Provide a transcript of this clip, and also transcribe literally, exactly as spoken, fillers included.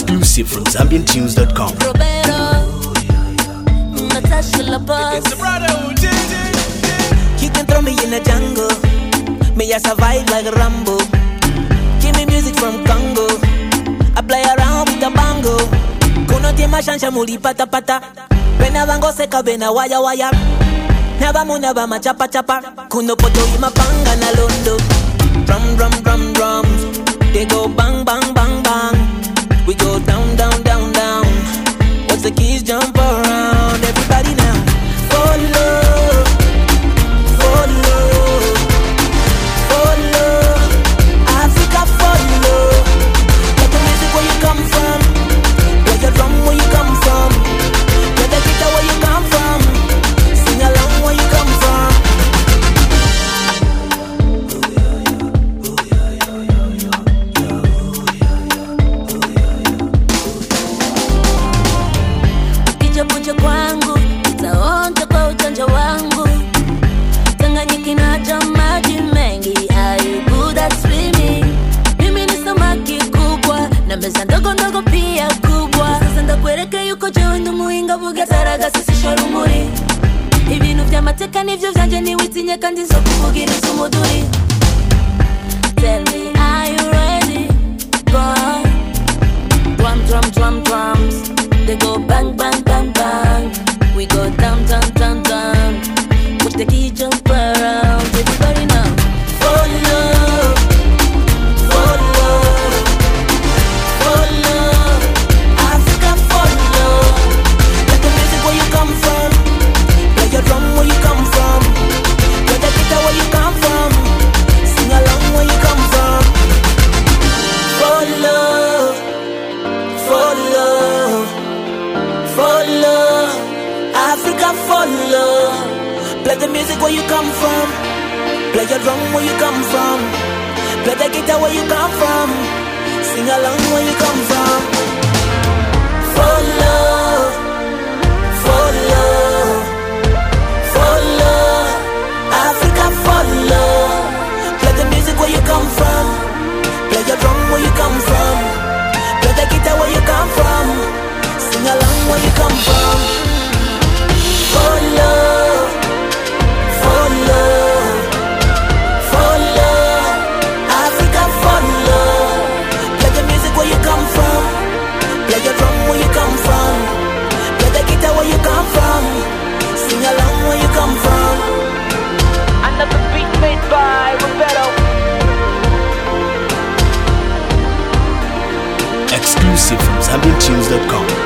Exclusive from Zambian Tunes dot com. Natasha La Boss. You can throw me in the jungle, me I survive like Rambo. Give me music from Congo, I play around with the bango. Kuno tima shansha muli pata pata, bena bango seka bena waya waya. Never mo never ma chapa chapa, kuno poto ima panga na londo. Drum drum drum drums, they go bang bang bang bang. We go down down down down. Once the keys jump around, everybody now follow. Puja kwangu, itaonja kwa ujanja wangu. Tanganyika inajaa maji mengi, are good at swimming? Mimi ni samaki kubwa, na meza ndogo ndogo pia kubwa. Sasa ndakuelekea yuko jewendu muinga buga taraga sisisha rumuri. Ibintu vy'amateka nivyo vyanje niwitinye kandi zo kuvugiriza umuduri. Tell me, are you ready, boy? Drum drum drum drums, they go bang bang bang bang. We go down down down down. Watch the key jump around. Everybody now follow, follow, follow. Africa follow. Let the music where you come from, play your drum where you come from, play the guitar where you come from, sing along where you come from. Follow, follow, follow. Africa follow. Play the music where you come from, play your drum where you come from, play the guitar where you come from, sing along where you come from. Follow, follow, follow. Africa follow. Play the music where you come from, play your drum where you come from, play the guitar where you come from, sing along where you come from. Follow, follow, follow. Africa follow. Play the music where you come from, play your drum where you come from, play the guitar where you come from, sing along where you come from. Another beat made by Roberto. Exclusive from Zambian Tunes dot com.